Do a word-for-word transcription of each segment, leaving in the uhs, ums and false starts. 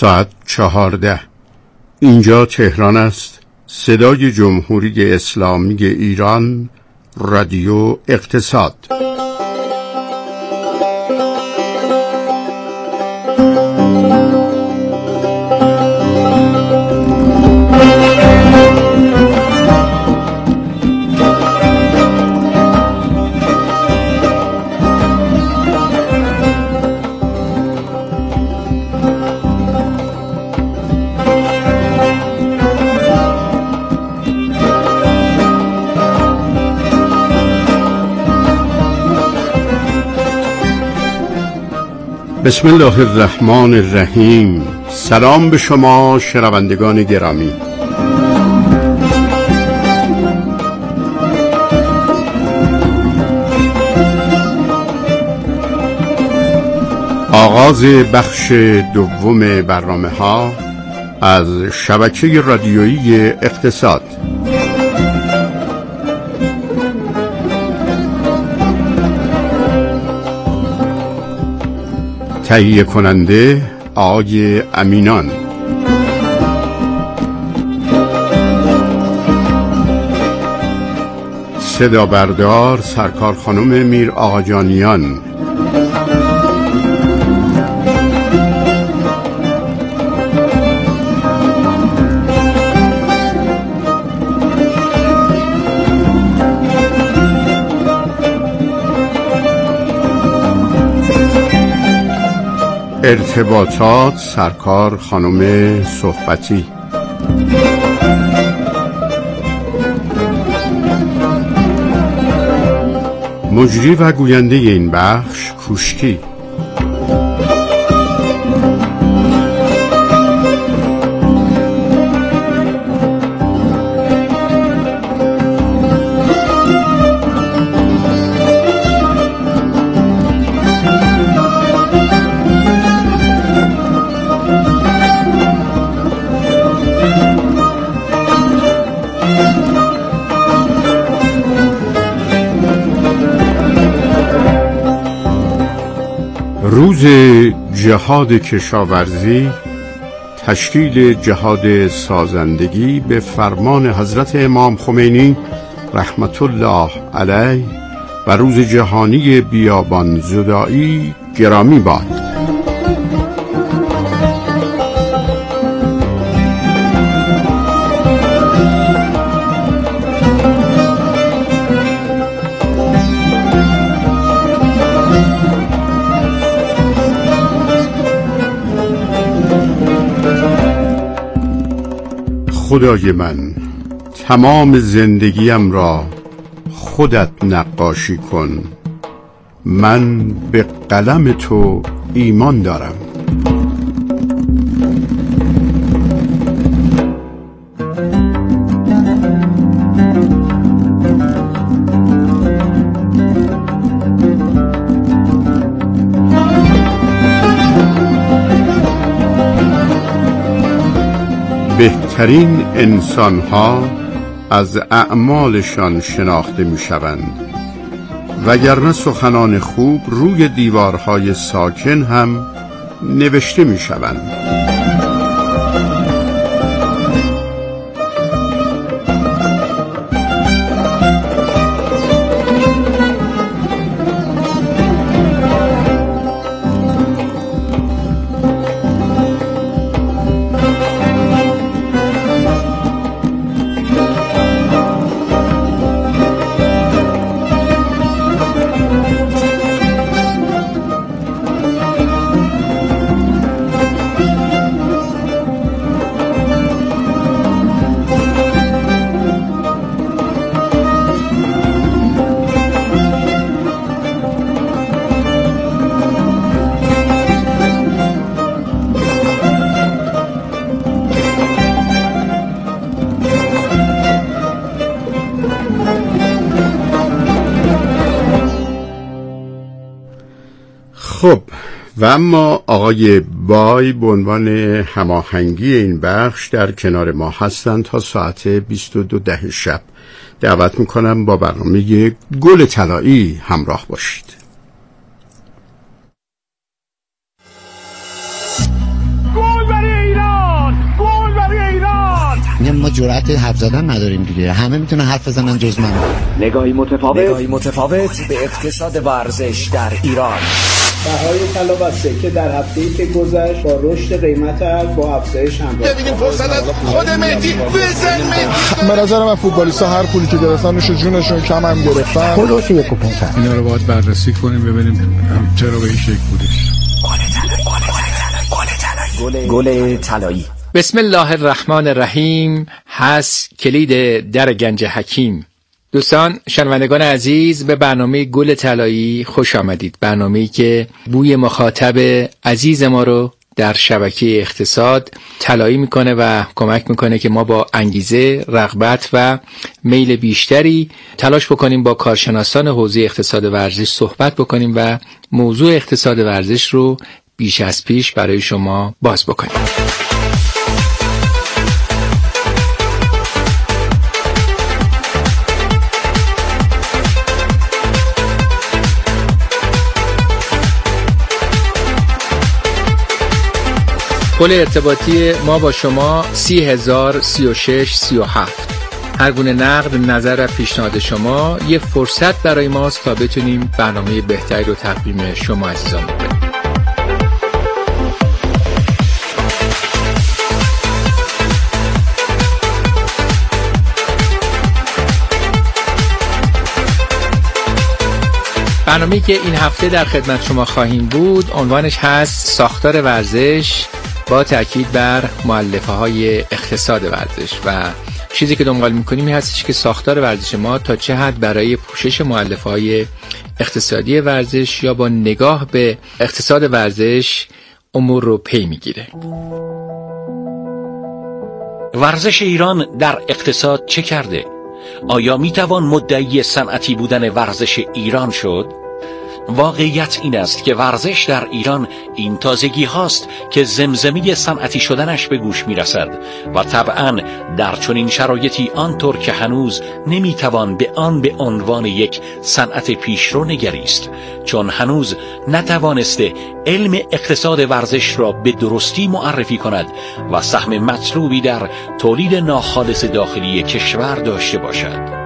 ساعت چهارده. اینجا تهران است. صدای جمهوری اسلامی ایران، رادیو اقتصاد. بسم الله الرحمن الرحیم. سلام به شما شنوندگان گرامی. آغاز بخش دوم برنامه ها از شبکه رادیویی اقتصاد. تهیه کننده آقای امینان. صدا بردار سرکار خانم میر آقاجانیان. ارتباطات سرکار خانم صحبتی. مجری و گوینده این بخش کوشکی. روز جهاد کشاورزی، تشکیل جهاد سازندگی به فرمان حضرت امام خمینی رحمت الله علیه و روز جهانی بیابان زدایی گرامی باد. خدای من، تمام زندگیم را خودت نقاشی کن. من به قلم تو ایمان دارم. بهترین انسان‌ها از اعمالشان شناخته می‌شوند، وگرنه سخنان خوب روی دیوارهای ساکن هم نوشته می‌شوند. خب، و اما آقای بای به عنوان هماهنگی این بخش در کنار ما هستند تا ساعت بیست و دو ده شب. دعوت میکنم با برنامه گل طلایی همراه باشید. گل برید ما جرأت حرف زدن نداریم دیگه، همه میتونن حرف بزنن جز من. نگاهی متفاوت نگاهی متفاوت به اقتصاد ورزش در ایران. بهای طلا و سکه در هفته‌ای که گذشت با رشد قیمت ارز با افزایش همراه. ببینیم فرصت از خود مهدی بزن مهدی. به نظر من فوتبالیست‌ها هر پولی که گرفتن نوش جونشون کم هم گرفتن. خلاص یک و پانصد. اینا رو باید بررسی کنیم ببینیم چرا به این شکل بودش. گل طلایی. بسم الله الرحمن الرحیم. هست کلید در گنج حکیم. دوستان شنوندگان عزیز، به برنامه گل طلایی خوش آمدید. برنامه‌ای که بوی مخاطب عزیز ما رو در شبکه اقتصاد طلایی میکنه و کمک میکنه که ما با انگیزه، رغبت و میل بیشتری تلاش بکنیم با کارشناسان حوزه اقتصاد ورزش صحبت بکنیم و موضوع اقتصاد ورزش رو بیش از پیش برای شما باز بکنیم. پل ارتباطی ما با شما سی هزار سی و شش سی و هفت. هر گونه نقد، نظر و پیشنهاد شما یه فرصت برای ماست تا بتونیم برنامه بهتری رو تقدیم شما عزیزان بکنیم. برنامه‌ای که این هفته در خدمت شما خواهیم بود عنوانش هست ساختار ورزش با تأکید بر مؤلفه‌های اقتصاد ورزش، و چیزی که دنبال می‌کنیم این هستش که ساختار ورزش ما تا چه حد برای پوشش مؤلفه‌های اقتصادی ورزش یا با نگاه به اقتصاد ورزش امور رو پی می‌گیره. ورزش ایران در اقتصاد چه کرده؟ آیا میتوان مدعی صنعتی بودن ورزش ایران شد؟ واقعیت این است که ورزش در ایران این تازگی هاست که زمزمه صنعتی شدنش به گوش می رسد و طبعاً در چنین شرایطی آنطور که هنوز نمیتوان به آن به عنوان یک صنعت پیشرو نگریست، چون هنوز نتوانسته علم اقتصاد ورزش را به درستی معرفی کند و سهم مطلوبی در تولید ناخالص داخلی کشور داشته باشد.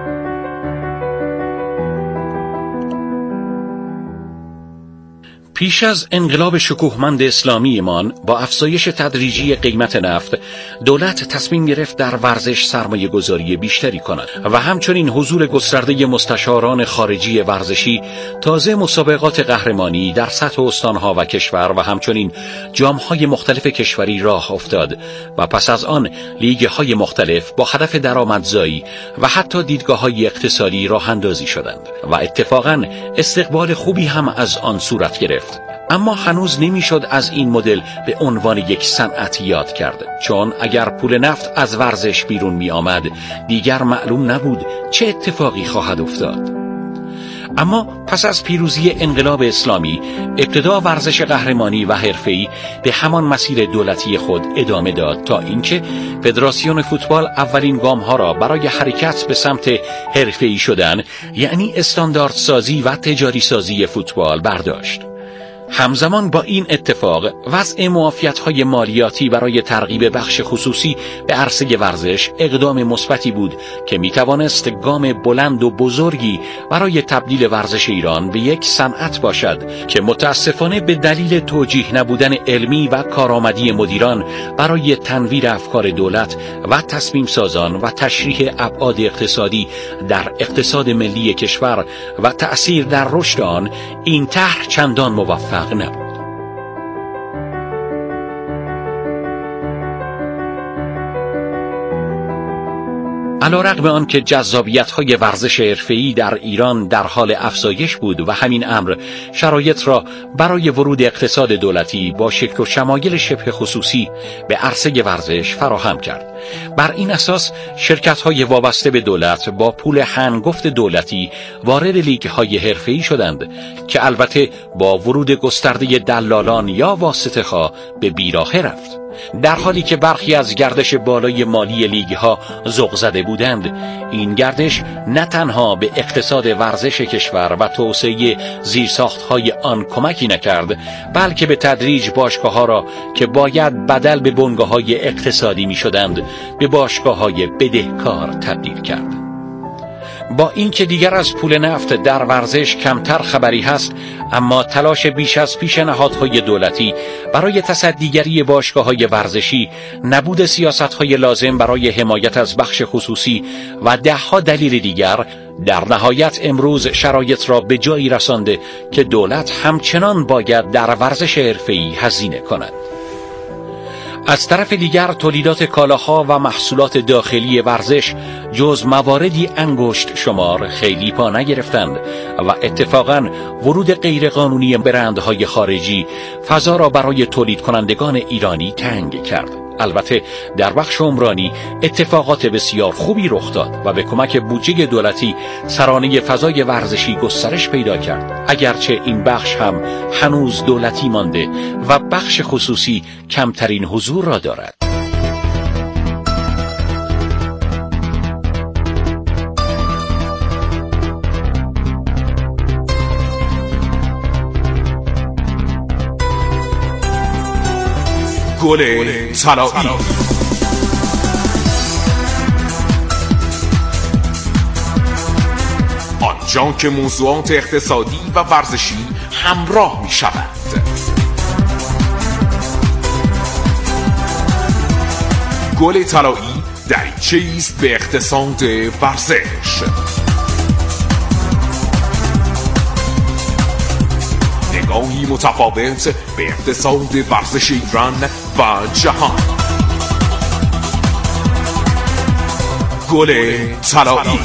پیش از انقلاب شکوهمند اسلامیمان با افزایش تدریجی قیمت نفت، دولت تصمیم گرفت در ورزش سرمایه گذاری بیشتری کند و همچنین حضور گسترده مستشاران خارجی ورزشی، تازه مسابقات قهرمانی در سطح استانها و کشور و همچنین جام‌های مختلف کشوری راه افتاد و پس از آن لیگ‌های مختلف با هدف درآمدزایی و حتی دیدگاه‌های اقتصادی راه اندازی شدند و اتفاقاً استقبال خوبی هم از آن صورت گرفت. اما هنوز نمیشد از این مدل به عنوان یک صنعت یاد کرد، چون اگر پول نفت از ورزش بیرون می آمد دیگر معلوم نبود چه اتفاقی خواهد افتاد. اما پس از پیروزی انقلاب اسلامی، ابتدا ورزش قهرمانی و حرفه‌ای به همان مسیر دولتی خود ادامه داد تا اینکه فدراسیون فوتبال اولین گام‌ها را برای حرکت به سمت حرفه‌ای شدن، یعنی استانداردسازی و تجاری سازی فوتبال برداشت. همزمان با این اتفاق وضع معافیت‌های مالیاتی برای ترغیب بخش خصوصی به عرصه ورزش اقدام مثبتی بود که می‌توانست گام بلند و بزرگی برای تبدیل ورزش ایران به یک صنعت باشد که متاسفانه به دلیل توجیه نبودن علمی و کارآمدی مدیران برای تنویر افکار دولت و تصمیم سازان و تشریح ابعاد اقتصادی در اقتصاد ملی کشور و تأثیر در رشد آن، این طرح چندان موفق نبود. علیرغم آن که جذابیت‌های ورزش حرفه‌ای در ایران در حال افزایش بود و همین امر شرایط را برای ورود اقتصاد دولتی با شکل و شمایل شبه خصوصی به عرصه ورزش فراهم کرد. بر این اساس شرکت‌های وابسته به دولت با پول هنگفت دولتی وارد لیگ‌های حرفه‌ای شدند که البته با ورود گسترده دلالان یا واسطه‌ها به بیراهه رفت. در حالی که برخی از گردش بالای مالی لیگ ها ذوق زده بودند، این گردش نه تنها به اقتصاد ورزش کشور و توسعه زیرساخت‌های آن کمکی نکرد، بلکه به تدریج باشگاه‌ها را که باید بدل به بنگاه‌های اقتصادی می‌شدند، به باشگاه‌های بدهکار تبدیل کرد. با اینکه دیگر از پول نفت در ورزش کمتر خبری هست، اما تلاش بیش از پیش نهادهای دولتی برای تصدیگری باشگاه‌های ورزشی، نبود سیاست‌های لازم برای حمایت از بخش خصوصی و ده‌ها دلیل دیگر، در نهایت امروز شرایط را به جایی رسانده که دولت همچنان باید در ورزش حرفه‌ای هزینه کند. از طرف دیگر تولیدات کالاها و محصولات داخلی ورزش جز مواردی انگشت شمار خیلی پا نگرفتند و اتفاقاً ورود غیرقانونی برندهای خارجی فضا را برای تولید کنندگان ایرانی تنگ کرد. البته در بخش عمرانی اتفاقات بسیار خوبی رخ داد و به کمک بودجه دولتی سرانه فضای ورزشی گسترش پیدا کرد، اگرچه این بخش هم هنوز دولتی مانده و بخش خصوصی کمترین حضور را دارد. گل طلایی. آنجا که موضوعات اقتصادی و ورزشی همراه می شود. گل طلایی دریچه‌ای است به اقتصاد ورزش. نگاهی متفاوت به اقتصاد ورزش ایران و جهان. گل طلایی.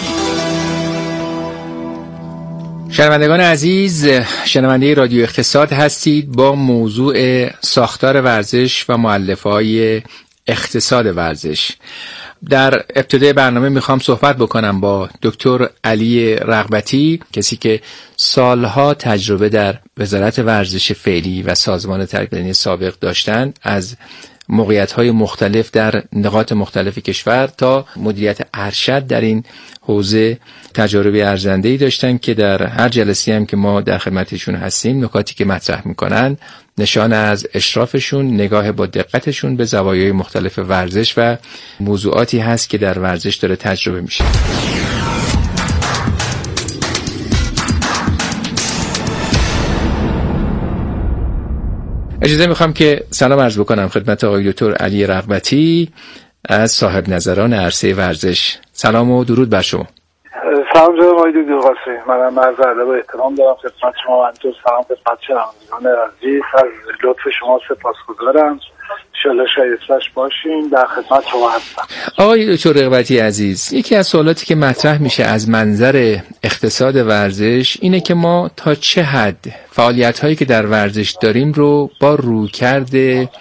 شنوندگان عزیز، شنونده رادیو اقتصاد هستید با موضوع ساختار ورزش و مؤلفه‌های اقتصاد ورزش. در ابتدای برنامه میخوام صحبت بکنم با دکتر علی رغبتی، کسی که سالها تجربه در وزارت ورزش فعلی و سازمان تربیتی سابق داشتند، از موقعیت‌های مختلف در نقاط مختلف کشور تا مدیریت ارشد در این حوزه تجارب ارزنده‌ای داشتن که در هر جلسه هم که ما در خدمتشون هستیم، نکاتی که مطرح میکنن نشان از اشرافشون، نگاه با دقتشون به زوایای مختلف ورزش و موضوعاتی هست که در ورزش داره تجربه میشه. اجازه میخوام که سلام عرض بکنم خدمت آقای دکتر علی رغبتی از صاحب نظران عرصه ورزش. سلام و درود بر شما. سلام جناب آقای دکتر قاسمی، منم عرض ادب و احترام دارم خدمت شما و همینطور سلام خدمت شنوندگان عزیز. از لطف شما سپاسگزارم. انشالله شایستش باشین. در خدمت شما هستم. آقای دکتر رغبتی عزیز، یکی از سوالاتی که مطرح میشه از منظر اقتصاد ورزش اینه که ما تا چه حد فعالیت‌هایی که در ورزش داریم رو با رویکرد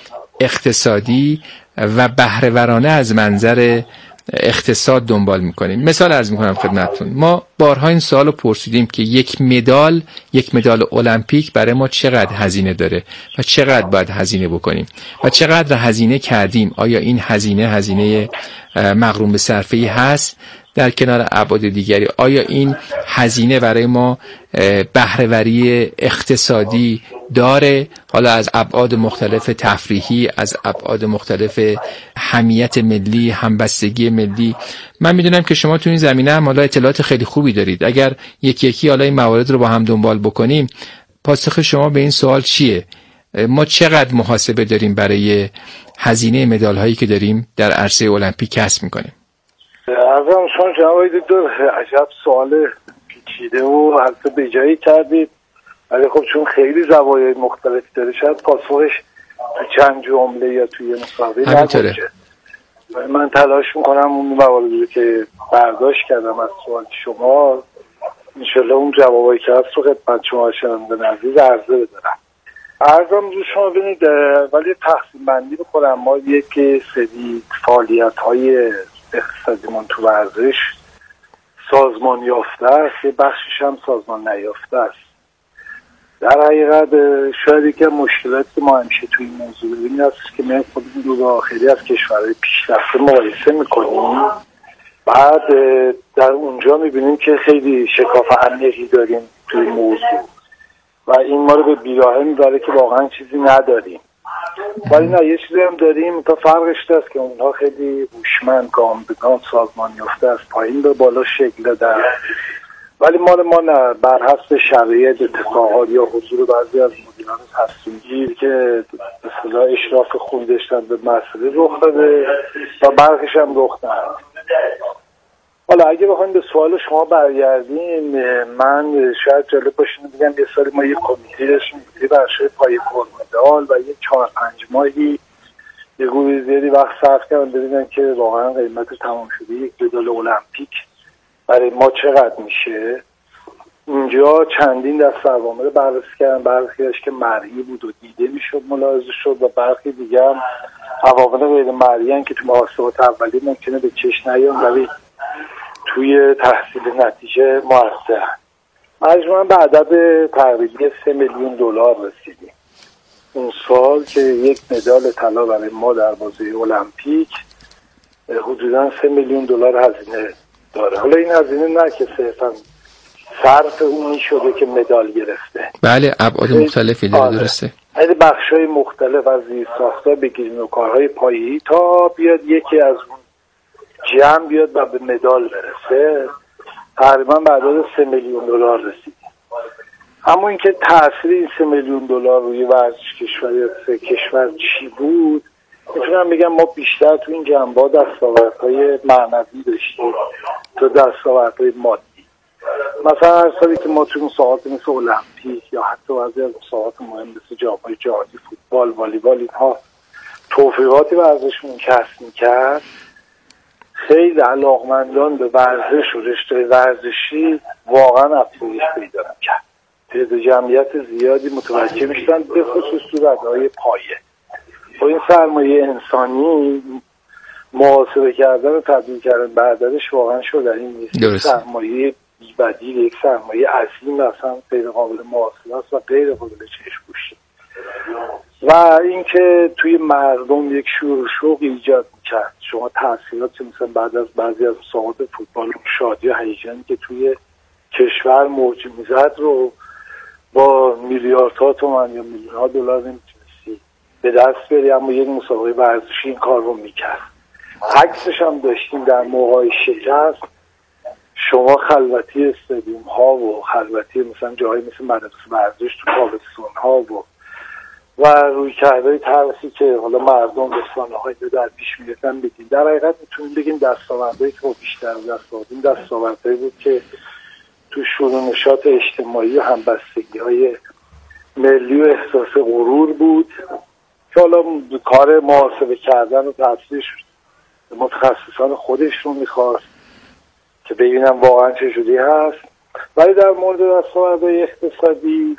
اقتصادی و بهره‌ورانه از منظر اقتصاد دنبال میکنیم. مثال عرض میکنم خدمتتون، ما بارها این سوالو پرسیدیم که یک مدال یک مدال المپیک برای ما چقدر هزینه داره و چقدر باید هزینه بکنیم و چقدر هزینه کردیم. آیا این هزینه هزینه مغروم به صرفه‌ای هست در کنار ابعاد دیگری؟ آیا این هزینه برای ما بهره‌وری اقتصادی داره، حالا از ابعاد مختلف تفریحی، از ابعاد مختلف حمیت ملی، همبستگی ملی؟ من میدونم که شما تو این زمینه هم حالا اطلاعات خیلی خوبی دارید. اگر یکی یکی حالا این موارد رو با هم دنبال بکنیم، پاسخ شما به این سوال چیه؟ ما چقدر محاسبه داریم برای هزینه مدال هایی که داریم در عرصه المپیک کسب میکنیم؟ عرضم شما جناب دکتر، عجب سوال پیچیده و حرف به جایی کردید، ولی خب چون خیلی زوایای مختلفی داره شاید پاسخش تو چند جمله یا توی مسابقه نباشه. من تلاش میکنم اون مواردی که برداشت کردم از سوال شما انشالله اون جوابایی که هست رو خدمت شما شنوندگان عزیز عرضه بدارم. عرضم رو شما ببینید، ولی تقسیم بندی بکنم. ما یک سری فعالیت های اقتصادیمون تو ورزش سازمان یافته است، یه بخشش هم سازمان نیافته است. در حقیقت شاید یکی از مشکلاتی که ما همیشه توی این موضوع ببینیم است که ما خودمون رو با خیلی از کشورهای پیشرفته مقایسه میکنیم، بعد در اونجا میبینیم که خیلی شکاف عمیقی داریم توی موضوع و این ما رو به بیراهه میبره که واقعا چیزی نداریم. ولی نه، یه چیزی هم داریم تا فرقش دست که اونها خیلی هوشمند، گام به گام، سازمان یافته از پایین به بالا شکل دادن، ولی مال ما نه، بر حسب شرایط، اتفاقات یا حضور بعضی از مدیران تصمیم‌گیر که به اصطلاح اشراف خوبی داشتن به مسئله رخ داده و برخیش هم رخ نداد. حالا اگه بخوایم به سوال شما برگردیم، من شاید جالب باشه بگم یه سالی ما یه کمیته داشتیم برای پای پرمدال و یه چهار پنج ماهی یه گروه زیادی وقت صرف کردن ببینن که واقعا قیمت تمام شده یک مدال المپیک برای ما چقدر میشه. اینجا چندین دست عوامل بررسی کردن، برخیش که مرئی بود و دیده میشد ملاحظه شد و برخی دیگه هم عوامل غیر مرئی ان که تو محاسبات اولیه ممکنه به چشم نیان ولی توی تحصیل نتیجه موثرن. مجموعاً به عدد تقریبی سه میلیون دلار رسیدیم اون سال که یک مدال طلا برای ما در بازی المپیک حدوداً سه میلیون دلار هزینه داره. حالا این هزینه نه که صرفاً صرف اونی شده که مدال گرفته، بله ابعاد مختلفی داره. درسته، خیلی بخشای مختلف از زیرساخت‌ها بگیریم و کارهای پایه‌ای تا بیاد یکی از اون جمع بیاد و به مدال برسه، تقریبا به عدد سه میلیون دلار رسید. اما اینکه تأثیر این سه میلیون دلار روی ورزش کشور یا سه کشور چی بود، میتونم بگم ما بیشتر تو این جنبه دستاوردهای معنوی داشتیم تا دستاوردهای مادی. مثلا هر سالی که ما تو مسابقات مثل المپیک یا حتی بعضی از مسابقات مهم مثل جام‌های جهانی، فوتبال، والیبال، اینها توفیقاتی ورزشمون کسب می‌کرد، خیلی علاقمندان به ورزش و رشته ورزشی واقعا افزایش پیدا کرد. تعداد جمعیت زیادی متوجه میشدن به خصوص تو رشته‌های پایه. با این سرمایه انسانی محاسبه کردن و تبدیل کردن بردارش واقعا شده این نیست. سرمایه بی‌بدیل، یک سرمایه عظیم اصلا غیر قابل محاسبه است و غیر قابل چشم‌پوشی. و اینکه توی مردم یک شور و شوق ایجاد می‌کرد. شما تأثیرات مثلا بعد از بعضی از مسابقات فوتبال شادی و هیجانی که توی کشور موج می‌زد رو با میلیاردها تومان یا میلیون‌ها دلار نمی‌تونستی به دست بری، اما یک مسابقه ورزشی این کار رو می‌کرد. عکسش هم داشتیم در موقع شکست. شما خلوتی استادیوم ها و خلوتی مثلا جایی مثل مدرسه ورزش تو تابستون ها و و روی کرده ترسی که حالا مردم رسانه های در پیش میرفتن بگیم، در حقیقت میتونیم بگیم دستاوردهایی که ما بیشتر دست آوردیم دستاوردهایی بود که تو شور نشاط اجتماعی و همبستگی های ملی و احساس غرور بود که حالا کار محاسبه کردن و تفسیرش متخصصان خودش رو میخواست که ببینم واقعا چجوری هست. ولی در مورد دستاوردهای اقتصادی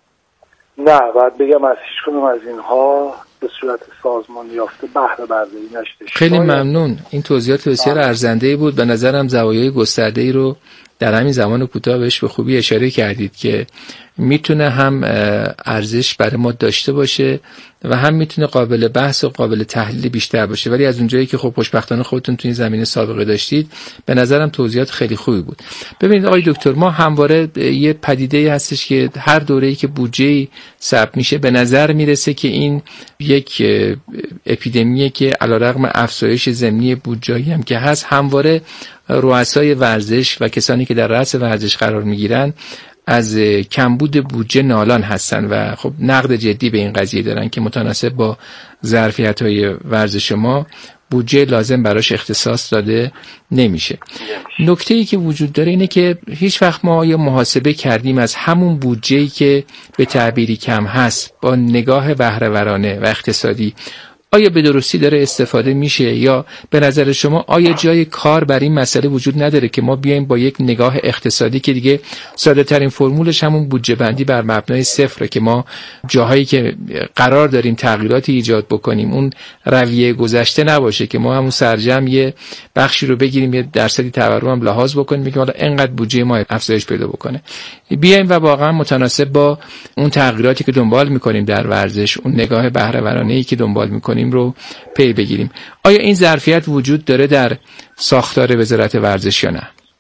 نه، باید بگم از هیچ کنم از اینها به صورت سازمان یافته بهره برداری نشده. خیلی ممنون، این توضیحات بسیار ارزنده‌ای بود. به نظرم زوایای گسترده‌ای رو در همین زمان کوتاه بهش به خوبی اشاره کردید که میتونه هم ارزش برای ما داشته باشه و هم میتونه قابل بحث و قابل تحلیل بیشتر باشه. ولی از اونجایی که خب خوشبختانه خودتون تو این زمینه سابقه داشتید، به نظرم توضیحات خیلی خوبی بود. ببینید آقای دکتر، ما همواره یه پدیده‌ای هستش که هر دوره‌ای که بودجه‌ای ثبت میشه به نظر میرسه که این یک اپیدمیه که علیرغم افزایش ضمنی بودجه‌ای هم که هست، همواره رؤسای ورزش و کسانی که در رأس ورزش قرار میگیرن از کمبود بودجه نالان هستن و خب نقد جدی به این قضیه دارن که متناسب با ظرفیت‌های ورزش ما بودجه لازم براش اختصاص داده نمیشه. نکته‌ای که وجود داره اینه که هیچ وقت ما یا محاسبه کردیم از همون بودجه‌ای که به تعبیری کم هست با نگاه بهره‌ورانه و اقتصادی، آیا به درستی داره استفاده میشه یا به نظر شما آیا جای کار بر این مسئله وجود نداره که ما بیایم با یک نگاه اقتصادی که دیگه ساده ترین فرمولش همون بودجه بندی بر مبنای صفره که ما جاهایی که قرار داریم تغییراتی ایجاد بکنیم اون رویه گذشته نباشه که ما همون سرجم یه بخشی رو بگیریم یه درصدی تورم هم لحاظ بکنیم میگیم حالا اینقدر بودجه ما افزایش پیدا بکنه، بیایم و واقعا متناسب با اون تغییراتی که دنبال میکنیم در ورزش اون نگاه بهره ورانه‌ای که دنبال میکنیم رو پی بگیریم. آیا این ظرفیت وجود داره در ساختار وزارت ورزش یا نه؟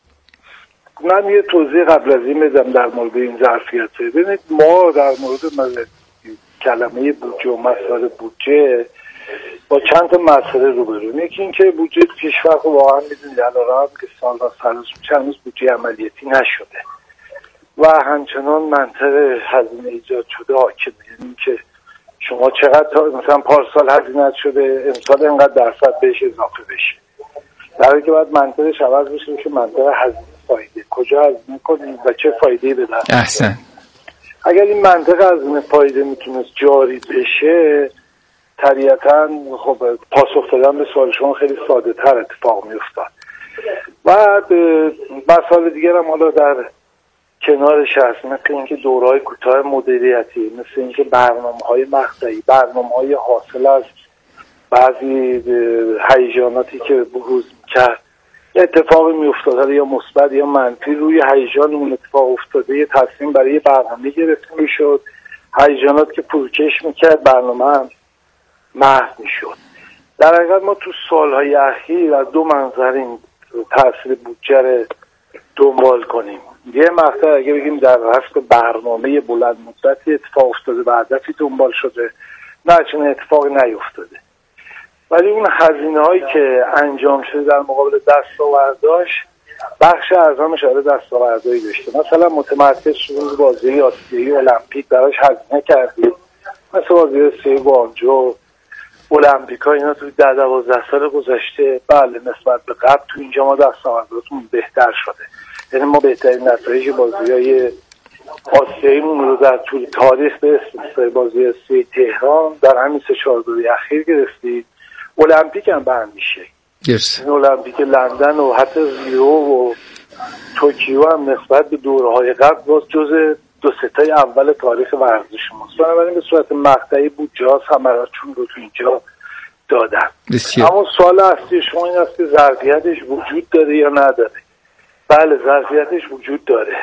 من یه توضیح قبل از این بدم در مورد این ظرفیت. ببینید ما در مورد کلمه بودجه و مسائل بودجه با چند تا مسئله روبرویم. یکی این که بودجه کشور واقعا میدونید علیرغم که سال‌ها سال‌هاست چند روز بودجه عملیاتی نشده و همچنان منطقه هزینه ایجاد شده حاکمه، یعنی که شما چقدر مثلا پارسال هزینه شده امسال اینقدر درصد بهش اضافه بشه، در حالی که باید منطقش عوض بشه که منطقه هزینه فایده کجا هزینه کنیم و چه فایده‌ای به دست. احسن. اگر این منطقه هزینه فایده میتونست جاری بشه طبیعتاً خب پاسخ دادن به سوال شما خیلی ساده تر اتفاق میافتاد. بعد مسائل دیگر هم حالا در کنارش هست، مثل اینکه دوره‌های کوتاه مدیریتی، مثل اینکه برنامه‌های مقطعی، برنامه‌های حاصل از بعضی هیجاناتی که بروز می‌کرد اتفاقی میافتاد یا مثبت یا منفی، روی هیجان اون اتفاق افتاده یه تصمیم برای یه برنامه گرفته میشد، هیجانات که پرکش میکرد برنامه هم محو میشد. در حقیقت ما تو سالهای اخیر از دو منظر این تاثیر بودجه رو دنبال کنیم. یه مقطع اگه بگیم در رفت برنامه بلند مدتی اتفاق افتاده و هدفی دنبال شده، نه چون اتفاقی نیفتاده، ولی اون هزینه هایی که انجام شده در مقابل دستاورداش بخش اعظمش آره دستاوردهایی داشته. مثلا متمرکز شدیم بازی آسیایی المپیک براش هزینه کردیم، مثلا بازی آسیایی گوانجو، المپیک ها، اینا توی ده دوازده سال گذشته بله نسبت به قبل تو اینجا ما دستاورداتون بهتر شده، یعنی ما بهترین نتایج بازی های آسیاییمون رو در طول تاریخ به استثنای بازی آسیایی تهران در همین سه چهار دوره اخیر گرفتیم. المپیک هم به همین شکل، این المپیک لندن و حتی ریو و توکیو هم نسبت به دوره‌های قبل باز جز دو ستای اول تاریخ ورزش ماست. بنابراین به صورت مقطعی بودجه ثمراتشون رو تو اینجا دادن. اما سوال اصلی شما این است که ظرفیتش وجود داره یا نداره. بله ظرفیتش وجود داره،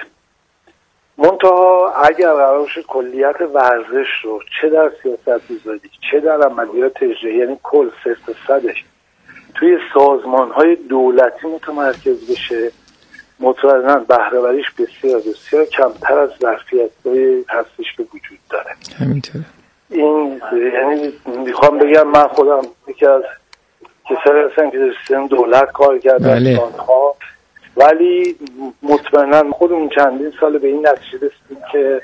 منتها اگر قرار باشه کلیت ورزش رو چه در سیاست‌گذاری چه در عملیات اجرایی، یعنی کل صفر صدش توی سازمان‌های دولتی متمرکز بشه، مطمئناً بهره‌وریش بسیار بسیار کمتر از ظرفیت‌های هستش که وجود داره. همینطوره. این یعنی میخوام بگم من خودم یکی از کسایی هستم که در سیستم دولت کار کردم بله. سال‌ها، ولی مطمئناً خودمون چندین سال به این نتیجه رسیدیم که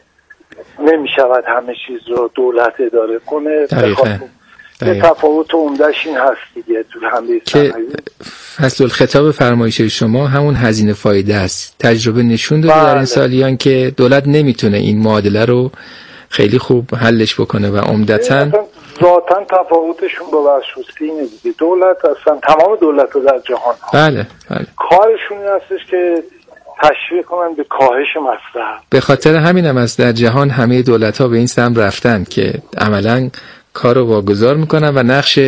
نمی‌شود همه چیز رو دولت اداره کنه. دقیقاً. یه تفاوت عمده‌اش این هست دیگه تو همه که فصل الخطاب فرمایش شما همون هزینه فایده است. تجربه نشون داده در این سالیان که دولت نمیتونه این معادله رو خیلی خوب حلش بکنه و عمدتاً ذاتاً تفاوتشون با ورشوستی اینه دیگه. دولت اصلا تمام دولت‌ها در جهان ها بله بله کارشون این هستش که تشویق کنن به کاهش مصرف. به خاطر همین هم از در جهان همه دولت‌ها به این سمت رفتن که عملاً کارو واگذار میکنن و نقش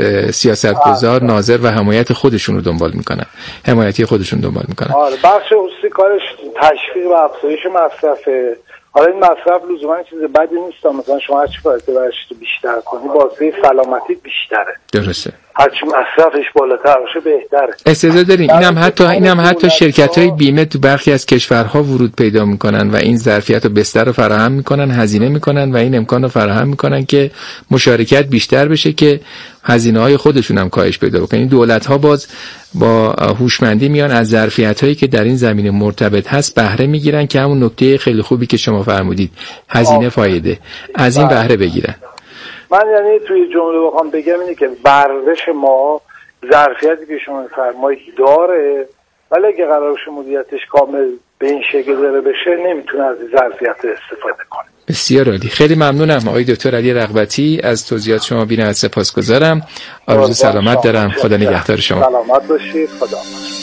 سیاستگزار، ناظر و حمایت خودشون رو دنبال میکنن، حمایتی خودشون دنبال میکنن. آره بخش خصوصی کارش تشویق و افزایش مصرفه. حالا این مصرف لزوما چیز بدی نیست، مثلا شما هرچی فایده برش بیشتر کنی بازه سلامتی بیشتره. درسته. هرچی مصرفش بالاتر باشه بهتره. استعداد داریم. اینم حتی اینم حتی شرکت‌های بیمه تو برخی از کشورها ورود پیدا میکنن و این ظرفیت و بستر رو فراهم میکنن، هزینه میکنن و این امکان رو فراهم میکنن که مشارکت بیشتر بشه که هزینه‌های خودشون هم کاهش پیدا بکنه. این دولت‌ها باز با هوشمندی میان از ظرفیت‌هایی که در این زمینه مرتبط هست بهره میگیرن که همون نکته خیلی خوبی که شما فرمودید هزینه فایده از این بهره بگیرن. من یعنی توی جمله بخوام بگم اینه که ورزش ما ظرفیتی که شما فرمایید داره، ولی اگه قرار باشه مدیریتش کامل به این شکل داره بشه نمیتونه از این ظرفیت استفاده کنه. بسیار عالی. خیلی ممنونم آقای دکتر علی رغبتی از توضیحات شما. بی‌نهایت سپاسگزارم. آرزوی سلامت دارم. خدا نگهدار شما. سلامت باشید. خدا.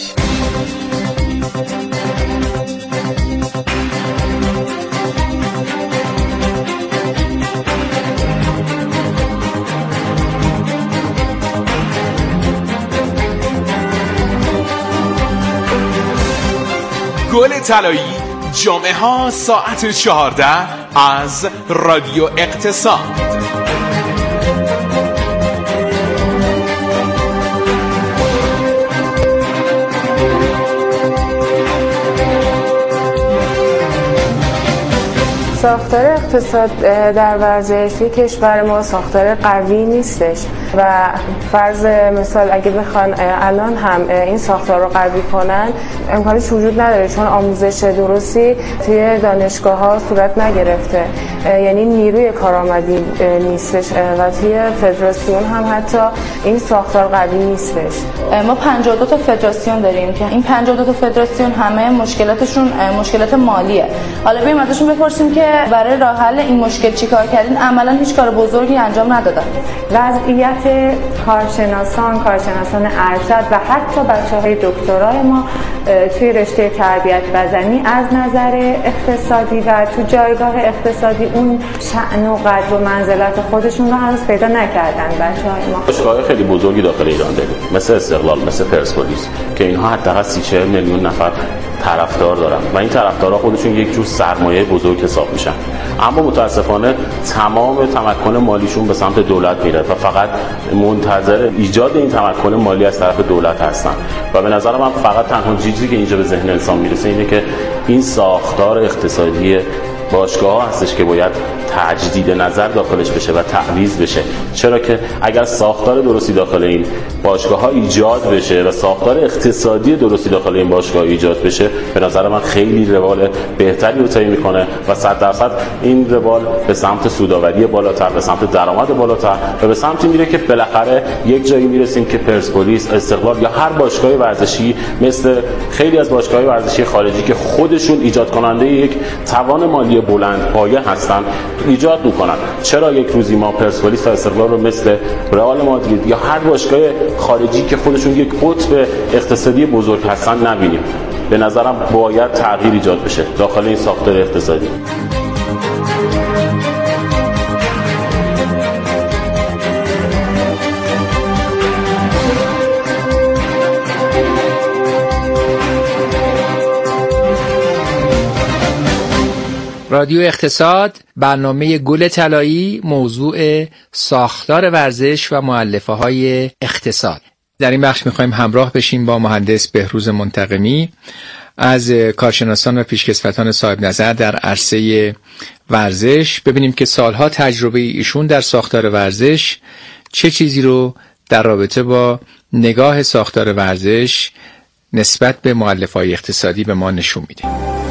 گل طلایی، جمعه ها ساعت چهارده از رادیو اقتصاد. ساختار اقتصاد در ورزش کشور ما ساختار قوی نیستش و فرض مثال اگه بخوان الان هم این ساختار رو قوی کنن امکانش وجود نداره، چون آموزش درستی توی دانشگاه ها صورت نگرفته، یعنی نیروی کارآمدی نیستش و توی فدراسیون هم حتی این ساختار قوی نیستش. ما پنجاه و دو تا فدراسیون داریم که این پنجاه و دو تا فدراسیون همه مشکلاتشون مشکلات مالیه. حالا بریم ازشون بپرسیم که برای راه حل این مشکل چیکار کردین؟ عملاً هیچ کار بزرگی انجام ندادن. وضعیت کارشناسان، کارشناسان ارشد و حتی بچه‌های دکترای ما توی رشته تربیت بدنی از نظر اقتصادی و تو جایگاه اقتصادی اون شأن و قدر و منزلت خودشون رو هنوز پیدا نکردن بچه‌های ما. باشگاه‌های خیلی بزرگی داخل ایران داریم، مثل استقلال، مثل پرسپولیس که اینها حداقل سی چهل میلیون نفر طرفدار دارن و این طرفدارا خودشون یک جور سرمایه بزرگ حساب میشن، اما متاسفانه تمام تمکن مالیشون به سمت دولت میره و فقط منتظر ایجاد این تمکن مالی از طرف دولت هستن و به نظر من فقط تنها چیزی که اینجا به ذهن انسان میرسه اینه که این ساختار اقتصادی باشگاه هستش که باید تجدید نظر داخلش بشه و تعویض بشه. چرا که اگر ساختار درستی داخل این باشگاه ها ایجاد بشه و ساختار اقتصادی درستی داخل این باشگاه ایجاد بشه، به نظر من خیلی روال بهتری رو طی میکنه و صد درصد این روال به سمت سودآوری بالاتر، به سمت درآمد بالاتر و به سمتی میره که بالاخره یک جایی میرسیم که پرسپولیس، استقلال یا هر باشگاه ورزشی مثل خیلی از باشگاه‌های ورزشی خارجی که خودشون ایجاد کننده یک توان مالی بلند پایه هستن ایجاد میکنن. چرا یک روزی ما پرسپولیس و استقلال رو مثل رئال مادرید یا هر باشگاه خارجی که خودشون یک قطب اقتصادی بزرگ هستن نبینیم؟ به نظرم باید تغییر ایجاد بشه داخل این ساختار اقتصادی. رادیو اقتصاد، برنامه گل طلایی، موضوع ساختار ورزش و مؤلفه های اقتصاد. در این بخش میخوایم همراه بشیم با مهندس بهروز منتقمی از کارشناسان و پیشکسوتان صاحب نظر در عرصه ورزش، ببینیم که سالها تجربه ایشون در ساختار ورزش چه چیزی رو در رابطه با نگاه ساختار ورزش نسبت به مؤلفه های اقتصادی به ما نشون میده.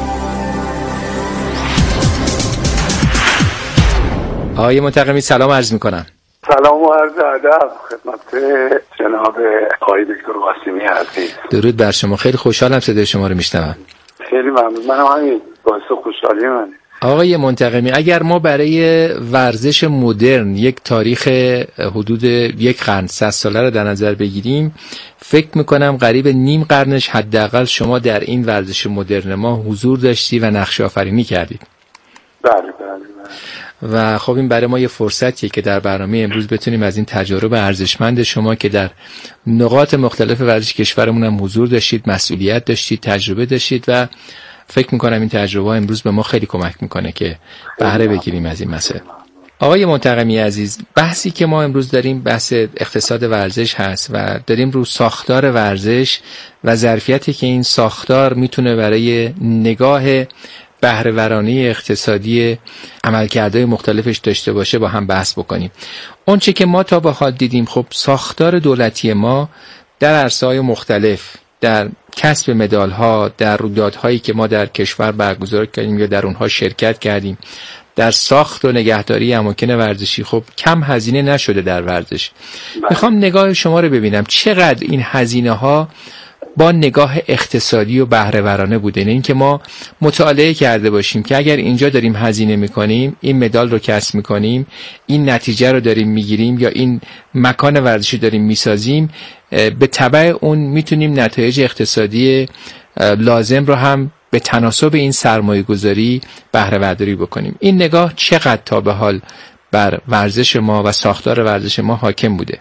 آقای منتقمی سلام عرض میکنم. سلام و عرض ادب خدمت جناب آقای دکتر قاسمی عزیز. درود بر شما. خیلی خوشحالم صدای شما رو میشنوم. خیلی ممنون. منم همین باعث خوشحالی منه. آقای منتقمی، اگر ما برای ورزش مدرن یک تاریخ حدود یک قرن صد ساله رو در نظر بگیریم، فکر میکنم قریب نیم قرنش حداقل شما در این ورزش مدرن ما حضور داشتی و نقش آفرینی کردید. بله بله بله. و خب این برای ما یه فرصتیه که در برنامه امروز بتونیم از این تجارب ارزشمند شما که در نقاط مختلف ورزش کشورمون هم حضور داشتید، مسئولیت داشتید، تجربه داشتید و فکر میکنم این تجربه امروز به ما خیلی کمک میکنه که بهره بگیریم از این مسئله. آقای منتقمی عزیز، بحثی که ما امروز داریم بحث اقتصاد ورزش هست و داریم رو ساختار ورزش و ظرفیتی که این ساختار میتونه برای نگاه بهره‌ورانه اقتصادی عملکردهای مختلفش داشته باشه با هم بحث بکنیم. اون چه که ما تا به حال دیدیم، خب ساختار دولتی ما در عرصه‌های مختلف، در کسب مدال‌ها، در رویدادهایی که ما در کشور برگزار کردیم یا در اونها شرکت کردیم، در ساخت و نگهداری اماکن ورزشی، خب کم هزینه نشده در ورزش. میخوام نگاه شما رو ببینم چقدر این هزینه ها با نگاه اقتصادی و بهره‌ورانه بوده. یعنی اینکه ما مطالعه کرده باشیم که اگر اینجا داریم هزینه میکنیم، این مدال رو کسب میکنیم، این نتیجه رو داریم میگیریم یا این مکان ورزشی داریم میسازیم، به تبع اون میتونیم نتایج اقتصادی لازم رو هم به تناسب این سرمایه گذاری بهره برداری بکنیم. این نگاه چقدر تا به حال بر ورزش ما و ساختار ورزش ما حاکم بوده؟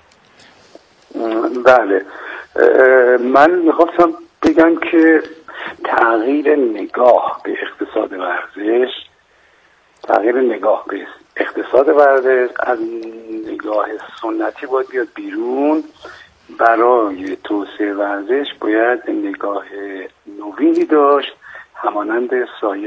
بله، من میخواستم بگم که تغییر نگاه به اقتصاد ورزش تغییر نگاه به اقتصاد ورزش از نگاه سنتی باید بیاد بیرون. برای توسعه ورزش باید نگاه نوینی داشت همانند سایر